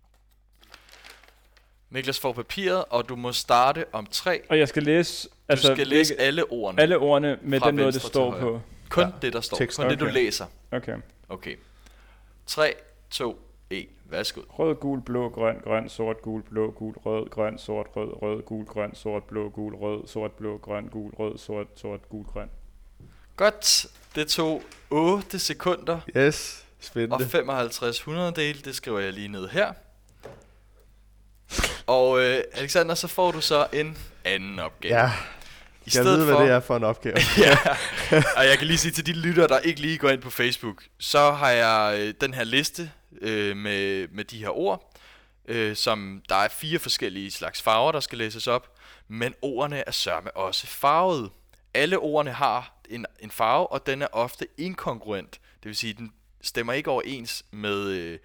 Niklas får papiret, og du må starte om 3. Og jeg skal læse... Du skal læse alle ordene. Alle ordene med den måde, det står på. Kun det, der står. Kun det, du læser. Okay. 3, 2, 1. Værsgo. Rød, gul, blå, grøn, grøn, sort, gul, blå, gul, rød, grøn, sort, rød, rød, gul, grøn, sort, blå, gul, rød, sort, blå, grøn, gul, rød, sort, sort, gul, grøn. Godt. Det tog 8 sekunder. Yes, spændende. Og 55 hundrededele, det skriver jeg lige ned her. Og Alexander, så får du så en anden opgave. Ja, jeg ved, hvad det er for en opgave. Ja, og jeg kan lige sige til de lyttere, der ikke lige går ind på Facebook, så har jeg den her liste med de her ord, som der er 4 forskellige slags farver, der skal læses op, men ordene er sørme også farvede. Alle ordene har en farve, og den er ofte inkongruent. Det vil sige, den stemmer ikke overens med,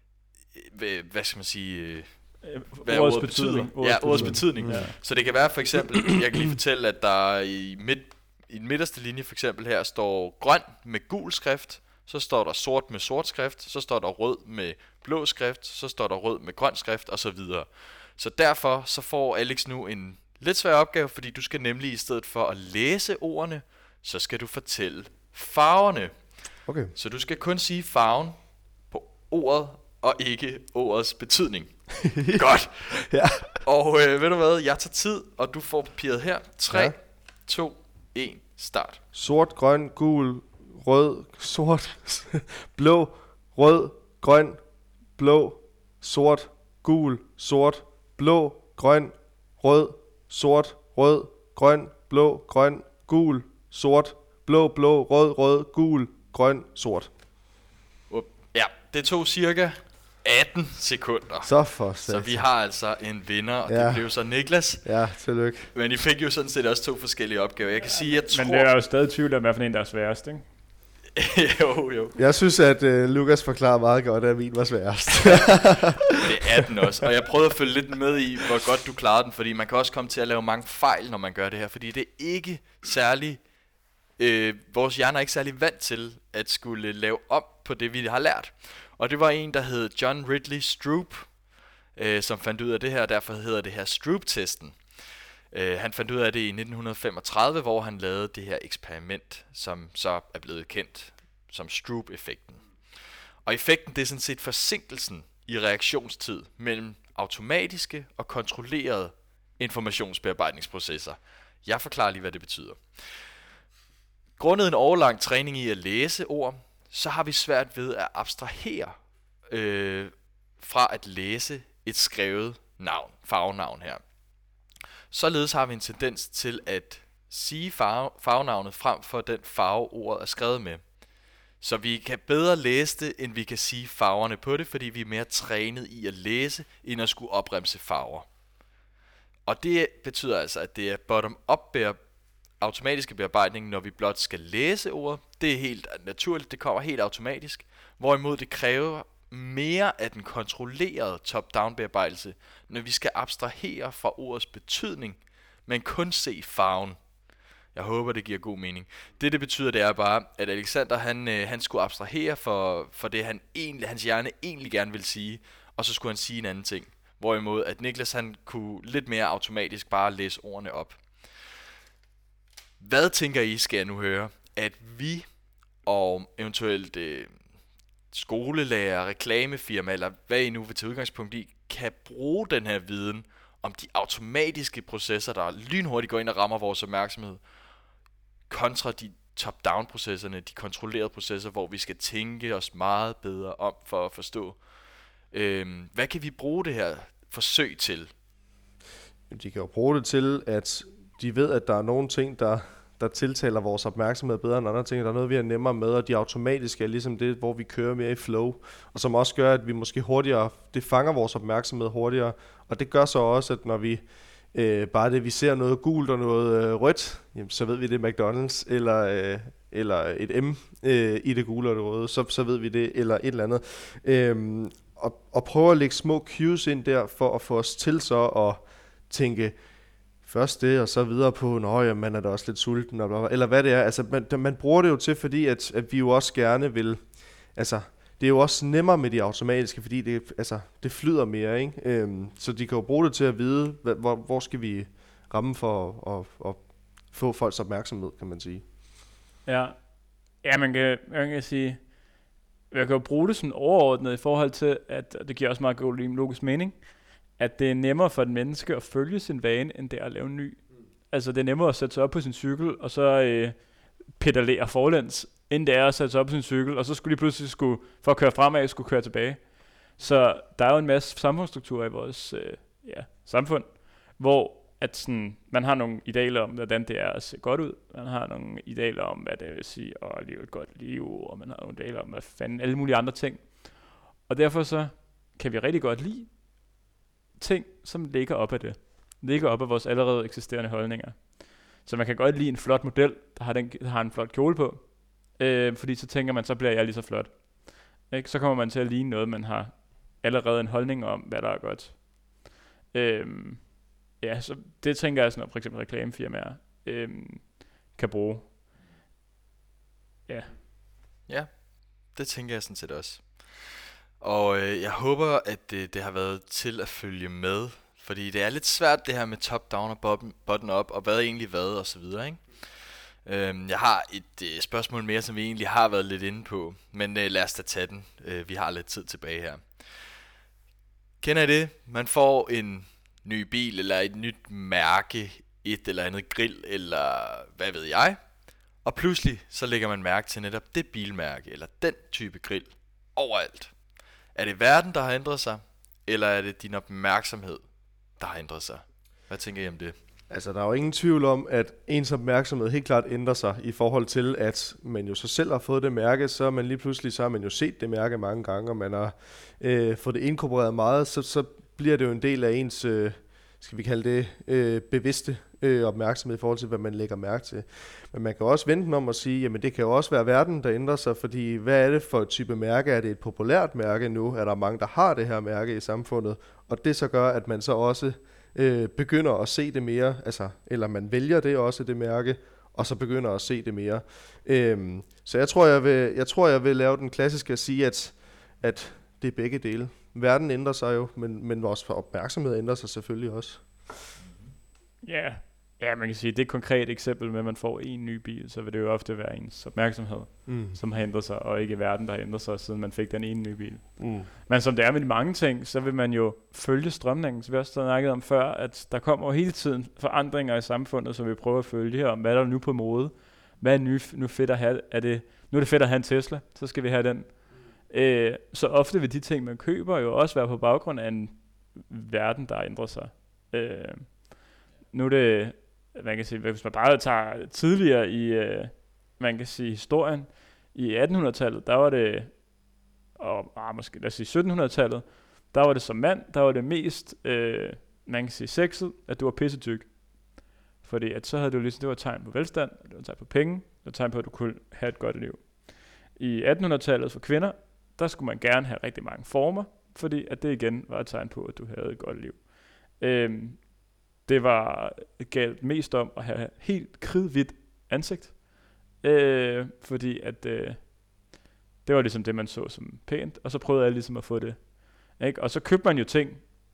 hvad skal man sige... ordets betydning. Ordets betydning. Ja. Så det kan være for eksempel, jeg kan lige fortælle, at der i den midterste linje for eksempel her står grøn med gul skrift, så står der sort med sort skrift, så står der rød med blå skrift, så står der rød med grøn skrift og så videre. Så derfor så får Alex nu en lidt svær opgave, fordi du skal nemlig i stedet for at læse ordene, så skal du fortælle farverne. Okay. Så du skal kun sige farven på ordet og ikke ordets betydning. Godt. Ja. Og ved du hvad, jeg tager tid, og du får papiret her. 3, 2, 1, start. Sort, grøn, gul, rød, sort, blå, rød, grøn, blå, sort, gul, sort, blå, grøn, rød, sort, rød, grøn, blå, grøn, gul, sort, blå, blå, rød, rød, gul, grøn, sort. Ja, det tog cirka 18 sekunder. Så vi har altså en vinder, og det blev så Niklas. Ja, tillykke. Men I fik jo sådan set også 2 forskellige opgaver. Jeg kan sige, jeg tror... Men det er jo stadig tvivl om, hvad for en, der er sværest, ikke? jo. Jeg synes, at Lukas forklarer meget godt, at min var sværest. Det er den også. Og jeg prøvede at følge lidt med i, hvor godt du klarede den, fordi man kan også komme til at lave mange fejl, når man gør det her, fordi det er ikke særlig... vores hjerner er ikke særlig vant til at skulle lave op på det, vi har lært. Og det var en, der hed John Ridley Stroop, som fandt ud af det her, og derfor hedder det her Stroop-testen. Han fandt ud af det i 1935, hvor han lavede det her eksperiment, som så er blevet kendt som Stroop-effekten. Og effekten, det er sådan set forsinkelsen i reaktionstid mellem automatiske og kontrollerede informationsbearbejdningsprocesser. Jeg forklarer lige, hvad det betyder. Grundet en årelang træning i at læse ord, så har vi svært ved at abstrahere fra at læse et skrevet farvenavn her. Således har vi en tendens til at sige farvenavnet frem for den farve, ordet er skrevet med. Så vi kan bedre læse det, end vi kan sige farverne på det, fordi vi er mere trænet i at læse, end at skulle opremse farver. Og det betyder altså, at det er bottom-up automatiske bearbejdning, når vi blot skal læse ordet. Det er helt naturligt, det kommer helt automatisk. Hvorimod det kræver mere af den kontrollerede top-down bearbejdelse, når vi skal abstrahere fra ordets betydning, men kun se farven. Jeg håber, det giver god mening. Det betyder, det er bare, at Alexander han skulle abstrahere for det, hans hjerne egentlig gerne vil sige, og så skulle han sige en anden ting. Hvorimod, at Niklas han kunne lidt mere automatisk bare læse ordene op. Hvad tænker I, skal jeg nu høre, at vi og eventuelt skolelærer, reklamefirma, eller hvad I nu vil tage udgangspunkt i, kan bruge den her viden om de automatiske processer, der lynhurtigt går ind og rammer vores opmærksomhed, kontra de top-down processerne, de kontrollerede processer, hvor vi skal tænke os meget bedre om for at forstå. Hvad kan vi bruge det her forsøg til? De kan jo bruge det til, at de ved, at der er nogle ting, der tiltaler vores opmærksomhed bedre end andre ting. Der er noget, vi er nemmere med, og de automatiske er ligesom det, hvor vi kører mere i flow, og som også gør, at vi måske hurtigere, det fanger vores opmærksomhed hurtigere, og det gør så også, at når vi bare det, vi ser noget gult og noget rødt, jamen, så ved vi det er McDonald's, eller et M i det gule og det røde, så ved vi det, eller et eller andet. Og prøve at lægge små cues ind der, for at få os til så at tænke, først det, og så videre på, man er da også lidt sulten, eller hvad det er. Altså, man bruger det jo til, fordi at vi jo også gerne vil, altså, det er jo også nemmere med de automatiske, fordi det flyder mere, ikke? Så de kan jo bruge det til at vide, hvor skal vi ramme for at få folks opmærksomhed, kan man sige. Ja, man kan sige, jeg kan jo bruge det sådan overordnet i forhold til, at det giver også meget god logisk mening, at det er nemmere for et menneske at følge sin vane, end det er at lave en ny. Altså det er nemmere at sætte sig op på sin cykel, og så pedalere forlæns, end det er at sætte sig op på sin cykel, og så skulle de pludselig for at køre fremad, skulle køre tilbage. Så der er jo en masse samfundsstrukturer i vores samfund, hvor at sådan, man har nogle idealer om, hvordan det er at se godt ud. Man har nogle idealer om, hvad det vil sige at leve et godt liv, og man har nogle idealer om, hvad fanden, alle mulige andre ting. Og derfor så kan vi rigtig godt lide ting, som ligger op af det. Ligger op af vores allerede eksisterende holdninger. Så man kan godt lide en flot model, der har en flot kjole på. Fordi så tænker man, så bliver jeg lige så flot. Ikke? Så kommer man til at ligne noget, man har allerede en holdning om, hvad der er godt. Så det tænker jeg sådan, at for eksempel reklamefirmaer kan bruge. Ja, det tænker jeg sådan set også. Og jeg håber, at det har været til at følge med, fordi det er lidt svært det her med top-down og bottom-up, og hvad er egentlig hvad, og så videre, ikke? Jeg har et spørgsmål mere, som vi egentlig har været lidt inde på, men lad os da tage den. Vi har lidt tid tilbage her. Kender I det? Man får en ny bil, eller et nyt mærke, et eller andet grill, eller hvad ved jeg, og pludselig så lægger man mærke til netop det bilmærke, eller den type grill, overalt. Er det verden, der har ændret sig, eller er det din opmærksomhed, der har ændret sig? Hvad tænker I om det? Altså, der er jo ingen tvivl om, at ens opmærksomhed helt klart ændrer sig i forhold til, at man jo så selv har fået det mærke, så man lige pludselig, så har man jo set det mærke mange gange, og man har fået det inkorporeret meget, så bliver det jo en del af ens, skal vi kalde det, bevidste opmærksomhed i forhold til, hvad man lægger mærke til. Men man kan også vente om at sige, jamen det kan jo også være verden, der ændrer sig, fordi hvad er det for et type mærke? Er det et populært mærke nu? Er der mange, der har det her mærke i samfundet? Og det så gør, at man så også begynder at se det mere, altså, eller man vælger det også, det mærke, og så begynder at se det mere. Så jeg tror, jeg vil lave den klassiske at sige, at det er begge dele. Verden ændrer sig jo, men vores opmærksomhed ændrer sig selvfølgelig også. Ja, man kan sige, det er et konkret eksempel med, at man får en ny bil, så vil det jo ofte være ens opmærksomhed, som har ændret sig, og ikke verden, der har ændret sig, siden man fik den ene nye bil. Men som det er med de mange ting, så vil man jo følge strømningen, som vi også snakket om før, at der kommer jo hele tiden forandringer i samfundet, som vi prøver at følge her, om hvad der er nu på mode, hvad er nu fedt at have, nu er det fedt at have en Tesla, så skal vi have den. Så ofte vil de ting, man køber, jo også være på baggrund af en verden, der ændrer sig. Nu er det, man kan sige, hvis man bare tager tidligere i, man kan sige, historien, i 1800-tallet, der var det, og måske lad os sige 1700-tallet, der var det som mand, der var det mest, man kan sige, sexet, at du var pissetyk. Fordi at så havde du ligesom, det var et tegn på velstand, det var et tegn på penge, det var et tegn på, at du kunne have et godt liv. I 1800-tallet for kvinder, der skulle man gerne have rigtig mange former, fordi at det igen var et tegn på, at du havde et godt liv. Det var galt mest om at have helt kridhvidt ansigt, fordi at det var ligesom det, man så som pænt, og så prøvede jeg ligesom at få det. Ikke? Og så købte man jo ting,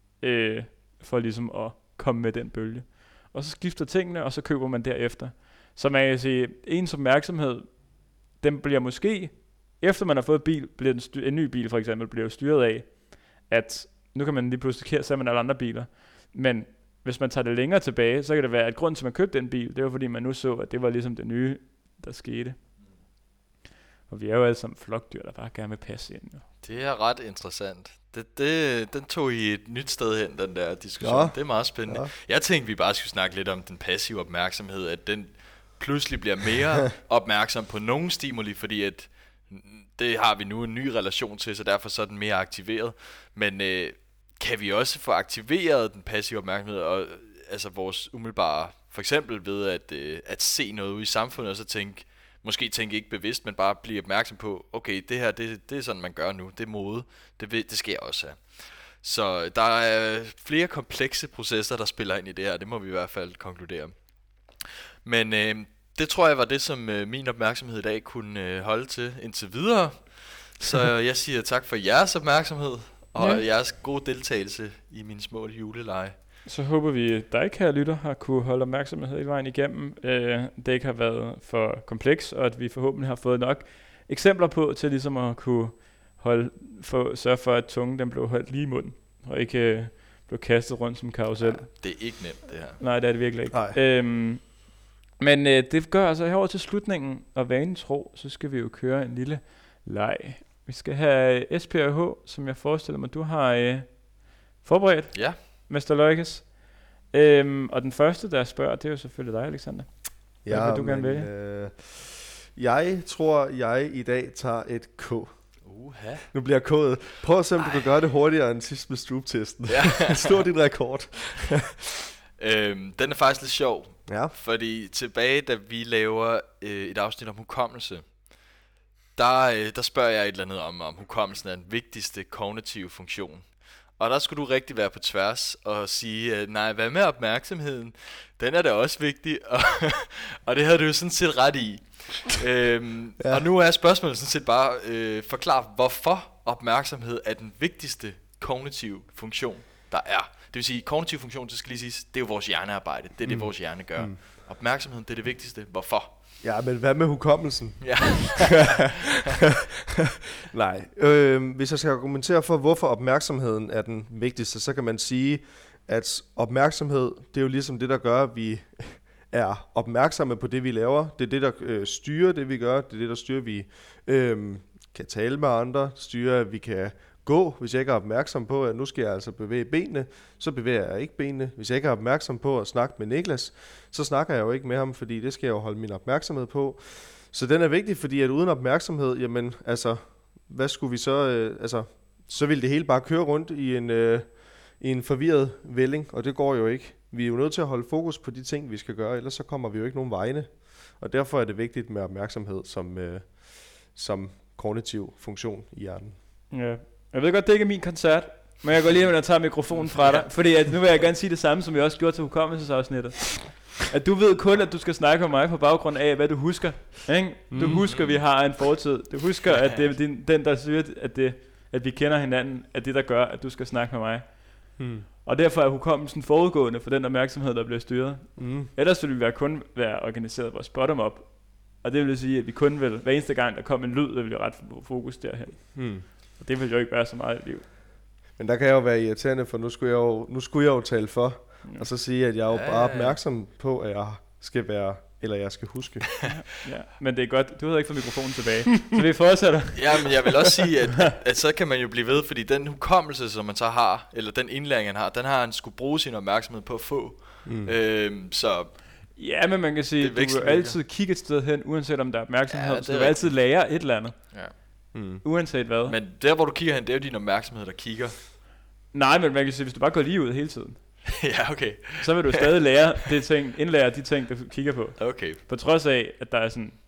for ligesom at komme med den bølge. Og så skifter tingene, og så køber man derefter. Så man kan sige, ens opmærksomhed, den bliver måske, efter man har fået bil, bliver en ny bil for eksempel, bliver jo styret af, at nu kan man lige pludselig kære sammen med alle andre biler. Men hvis man tager det længere tilbage, så kan det være, at grunden til, at man købte den bil, det var fordi, man nu så, at det var ligesom det nye, der skete. Og vi er jo alle sammen flokdyr, der bare gerne vil passe ind. Jo. Det er ret interessant. Den tog I et nyt sted hen, den der diskussion. Ja. Det er meget spændende. Ja. Jeg tænkte, vi bare skulle snakke lidt om den passive opmærksomhed, at den pludselig bliver mere opmærksom på nogle stimuli, fordi at det har vi nu en ny relation til, så derfor så er den mere aktiveret. Men kan vi også få aktiveret den passive opmærksomhed, og altså vores umiddelbare, for eksempel ved at se noget ude i samfundet, og så måske tænke ikke bevidst, men bare blive opmærksom på, okay, det her, det er sådan, man gør nu. Det er mode. Det skal jeg også have. Så der er flere komplekse processer, der spiller ind i det her. Det må vi i hvert fald konkludere. Men det tror jeg var det, som min opmærksomhed i dag kunne holde til indtil videre. Så jeg siger tak for jeres opmærksomhed, og jeres gode deltagelse i mine små julelege. Så håber vi, at dig, kære lytter, har kunne holde opmærksomhed hele vejen igennem. Det ikke har været for kompleks, og at vi forhåbentlig har fået nok eksempler på, til ligesom at kunne sørge for, at tungen den blev holdt lige i munden, og ikke blev kastet rundt som karusel. Ja, det er ikke nemt, det her. Nej, det er det virkelig ikke. Men det gør altså herover til slutningen, og vanen tro, så skal vi jo køre en lille leg. Vi skal have SPH, som jeg forestiller mig, du har forberedt. Ja. Mr. Løjkes. Og den første, der spørger, det er jo selvfølgelig dig, Alexander. Hvad vil du gerne vælge? Jeg tror, jeg i dag tager et K. Uha. Nu bliver K'et. Prøv at se, om du kan gøre det hurtigere end sidst med Stroop-testen. Ja. Stor din rekord. Den er faktisk lidt sjov. Ja. Fordi tilbage, da vi laver et afsnit om hukommelse, der spørger jeg et eller andet om hukommelsen er den vigtigste kognitive funktion. Og der skulle du rigtig være på tværs og sige, nej, hvad med opmærksomheden? Den er da også vigtig, og det havde du jo sådan set ret i. Ja. Og nu er spørgsmålet sådan set bare, forklar, hvorfor opmærksomhed er den vigtigste kognitive funktion, der er. Det vil sige, kognitiv funktion, det skal lige siges, det er jo vores hjernearbejde. Det er det, vores hjerne gør. Opmærksomheden, det er det vigtigste. Hvorfor? Ja, men hvad med hukommelsen? Ja. Nej. Hvis jeg skal argumentere for, hvorfor opmærksomheden er den vigtigste, så kan man sige, at opmærksomhed, det er jo ligesom det, der gør, at vi er opmærksomme på det, vi laver. Det er det, der styrer det, vi gør. Det er det, der styrer, at vi kan tale med andre. Styrer, at vi kan gå. Hvis jeg ikke er opmærksom på, at nu skal jeg altså bevæge benene, så bevæger jeg ikke benene. Hvis jeg ikke er opmærksom på at snakke med Niklas, så snakker jeg jo ikke med ham, fordi det skal jeg jo holde min opmærksomhed på. Så den er vigtig, fordi at uden opmærksomhed, jamen altså, hvad skulle vi så, så ville det hele bare køre rundt i en forvirret vælling, og det går jo ikke. Vi er jo nødt til at holde fokus på de ting, vi skal gøre, ellers så kommer vi jo ikke nogen vegne. Og derfor er det vigtigt med opmærksomhed som kognitiv funktion i hjernen. Ja. Jeg ved godt, det ikke er min koncert, men jeg går lige hen og tager mikrofonen fra dig, fordi at nu vil jeg gerne sige det samme, som jeg også gjorde til hukommelsesafsnittet. At du ved kun, at du skal snakke med mig på baggrund af, hvad du husker. Ikke? Du husker, at vi har en fortid. Du husker, at det er den, der siger, at vi kender hinanden, at det, der gør, at du skal snakke med mig. Og derfor er hukommelsen forudgående for den opmærksomhed, der bliver styret. Ellers ville vi kun være organiseret vores bottom-up. Og det vil sige, at vi kun vil, hver eneste gang, der kom en lyd, der vil jo ret fokus derhen. Og det vil jo ikke være så meget i livet. Men der kan jeg jo være irriterende, for nu skulle jeg jo tale for, og så sige, at jeg er jo bare opmærksom på, at jeg skal være, eller jeg skal huske. Ja, men det er godt. Du havde ikke fået mikrofonen tilbage, så vi fortsætter. Ja, men jeg vil også sige, at så kan man jo blive ved, fordi den hukommelse, som man så har, eller den indlæring, han har, den har han skulle bruge sin opmærksomhed på at få. Så ja, men man kan sige, at du vil altid kigge et sted hen, uanset om der er opmærksomhed. Ja, så du vil altid lære et eller andet. Ja. Uanset hvad. Men der, hvor du kigger hen, det er jo din opmærksomhed, der kigger. Nej, men man kan sige, hvis du bare går lige ud hele tiden. Ja, okay. Så vil du stadig indlære de ting, du kigger på. Okay. På trods af, at der er sådan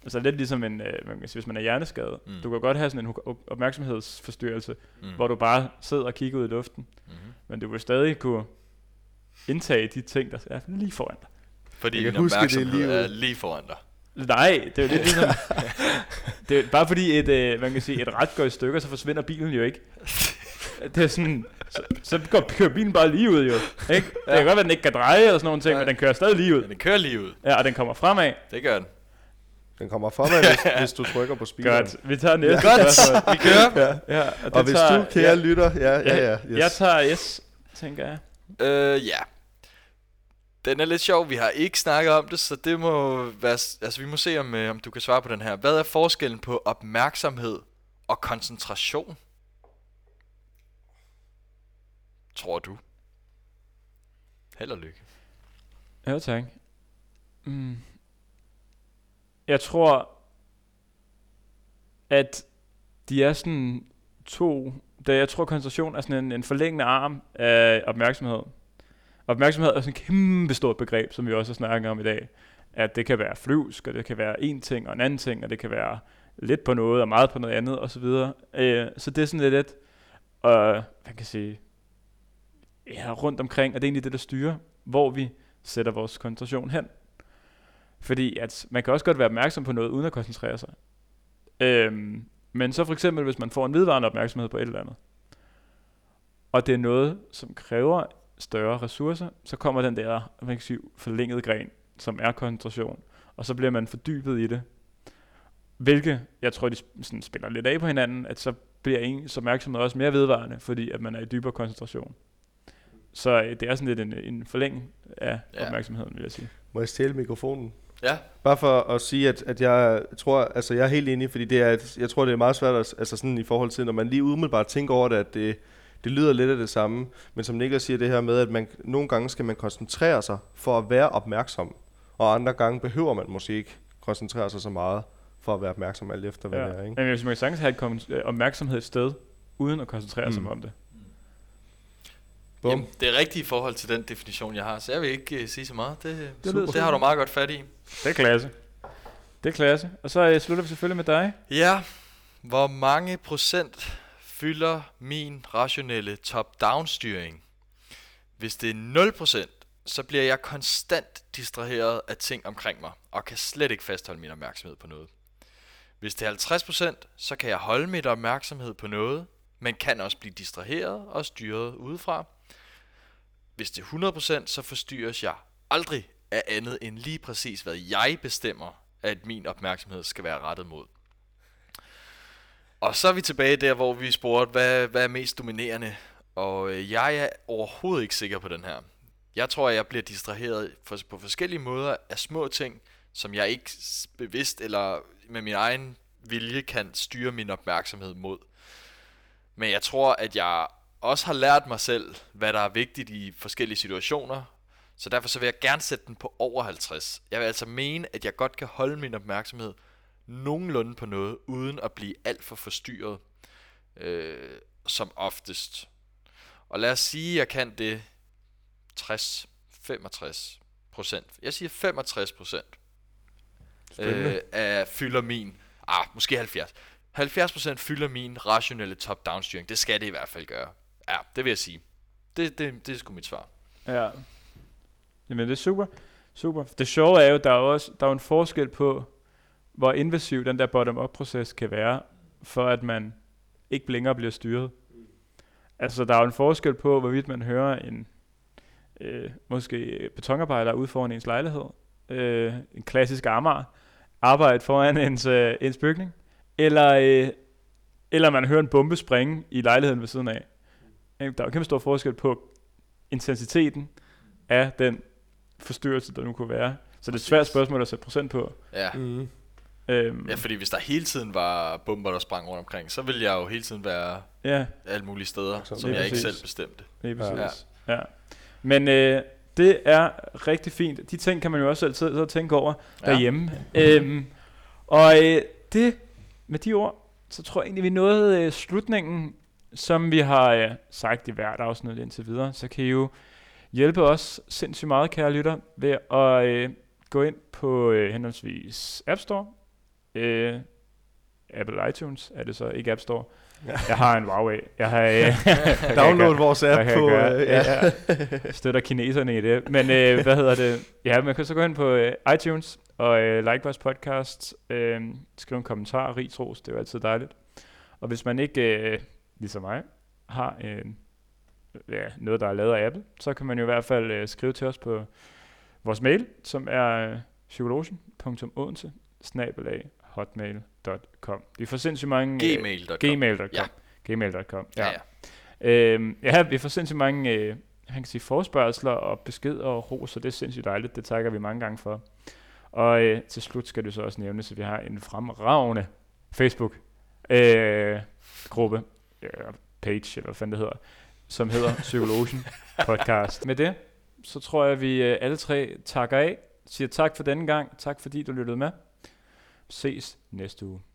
Altså lidt ligesom hvis man er hjerneskadet. Du kan godt have sådan en opmærksomhedsforstyrrelse, hvor du bare sidder og kigger ud i luften. Men du vil stadig kunne indtage de ting, der er lige foran dig. Fordi din opmærksomhed er lige foran dig. Nej, det er jo lidt ligesom... det er bare fordi man kan sige, et rat går i stykker, så forsvinder bilen jo ikke. Det er sådan... Så kører bilen bare lige ud jo, ikke? Det kan godt være, at den ikke kan dreje og sådan nogle ting, men den kører stadig lige ud. Den kører lige ud. Ja, og den kommer fremad. Det gør den. Den kommer fremad, hvis du trykker på speederen. Godt, vi tager næste. Godt, vi kører. Ja. Og hvis du, kære lytter... Ja. Yes. Jeg tager S, tænker jeg. Ja. Den er lidt sjov, vi har ikke snakket om det, så det må være... Altså, vi må se, om du kan svare på den her. Hvad er forskellen på opmærksomhed og koncentration? Tror du? Held og lykke. Ja, tak. Jeg tror, at de er sådan jeg tror, koncentration er sådan en forlængende arm af opmærksomhed. Opmærksomhed er sådan et kæmpe stort begreb, som vi også har snakket om i dag. At det kan være flyvsk, og det kan være en ting og en anden ting, og det kan være lidt på noget og meget på noget andet osv. Så det er sådan lidt man kan sige, rundt omkring, og det er egentlig det, der styrer, hvor vi sætter vores koncentration hen. Fordi at man kan også godt være opmærksom på noget, uden at koncentrere sig. Men så for eksempel, hvis man får en vedvarende opmærksomhed på et eller andet, og det er noget, som kræver større ressourcer, så kommer den der, man kan sige, forlængede gren, som er koncentration, og så bliver man fordybet i det. Hvilket, jeg tror, de sådan spiller lidt af på hinanden, at så bliver ens opmærksomhed også mere vedvarende, fordi at man er i dybere koncentration. Så det er sådan lidt en forlængning af opmærksomheden, vil jeg sige. Må jeg stjæle mikrofonen? Ja. Bare for at sige, at jeg tror, altså jeg er helt enig, fordi jeg tror, det er meget svært, altså sådan i forhold til, når man lige umiddelbart tænker over det, at det lyder lidt af det samme, men som Niklas siger det her med, at man nogle gange skal man koncentrere sig for at være opmærksom, og andre gange behøver man måske ikke koncentrere sig så meget for at være opmærksom alt efter, hvad det er, ikke? Men hvis man kan sagtens have et opmærksomhed et sted, uden at koncentrere sig om det. Jamen, det er rigtigt i forhold til den definition, jeg har, så jeg vil ikke sige så meget. Det har du meget godt fat i. Det er klasse. Og så slutter vi selvfølgelig med dig. Ja, hvor mange procent fylder min rationelle top-down styring? Hvis det er 0%, så bliver jeg konstant distraheret af ting omkring mig, og kan slet ikke fastholde min opmærksomhed på noget. Hvis det er 50%, så kan jeg holde mit opmærksomhed på noget, men kan også blive distraheret og styret udefra. Hvis det er 100%, så forstyrres jeg aldrig af andet end lige præcis, hvad jeg bestemmer, at min opmærksomhed skal være rettet mod. Og så er vi tilbage der, hvor vi spurgte, hvad er mest dominerende? Og jeg er overhovedet ikke sikker på den her. Jeg tror, at jeg bliver distraheret på forskellige måder af små ting, som jeg ikke bevidst eller med min egen vilje kan styre min opmærksomhed mod. Men jeg tror, at jeg også har lært mig selv, hvad der er vigtigt i forskellige situationer. Så derfor så vil jeg gerne sætte den på over 50. Jeg vil altså mene, at jeg godt kan holde min opmærksomhed nogenlunde på noget, uden at blive alt for forstyrret, som oftest. Og lad os sige, at jeg kan det 65%. Jeg siger 65% fylder min, måske 70. 70% fylder min rationelle top-down styring. Det skal det i hvert fald gøre. Ja, det vil jeg sige. Det er sgu mit svar. Ja. Jamen det er super. Super. Det sjove er jo, der er jo en forskel på, hvor invasiv den der bottom-up-proces kan være, for at man ikke længere bliver styret. Altså der er jo en forskel på, hvorvidt man hører en måske betonarbejder ude foran ens lejlighed, en klassisk Amager, arbejde foran ens bygning, eller man hører en bombe springe i lejligheden ved siden af. Der er jo kæmpe stor forskel på intensiteten af den forstyrrelse, der nu kunne være. Så det er et svært spørgsmål at sætte procent på. Ja. Ja, fordi hvis der hele tiden var bomber, der sprang rundt omkring, så ville jeg jo hele tiden være alle mulige steder, som jeg ikke selv bestemte. Ja. Men det er rigtig fint. De ting kan man jo også altid tænke over derhjemme. Og med de ord, så tror jeg egentlig, vi nåede slutningen, som vi har sagt i hvert afsnit indtil videre. Så kan I jo hjælpe os sindssygt meget, kære lytter, ved at gå ind på henholdsvis App Store Apple iTunes er det så, ikke App Store. Jeg har en Huawei. Jeg har download vores app på... jeg støtter kineserne i det. Men hvad hedder det? Ja, man kan så gå ind på iTunes og like vores podcast. Skriv en kommentar, rig ros, det er jo altid dejligt. Og hvis man ikke, ligesom mig, har noget, der er lavet af Apple, så kan man jo i hvert fald skrive til os på vores mail, som er psykologen.odense@hotmail.com. Vi får sindssygt mange... Gmail.com. Ja, vi får sindssygt mange han kan sige, forespørgsler og beskeder og ros, så det er sindssygt dejligt. Det takker vi mange gange for. Og til slut skal det så også nævnes, at vi har en fremragende Facebook-gruppe, page, eller hvad fanden det hedder, som hedder Psykologen Podcast. Med det, så tror jeg, at vi alle tre takker af. Siger tak for denne gang. Tak fordi du lyttede med. Ses næste uge.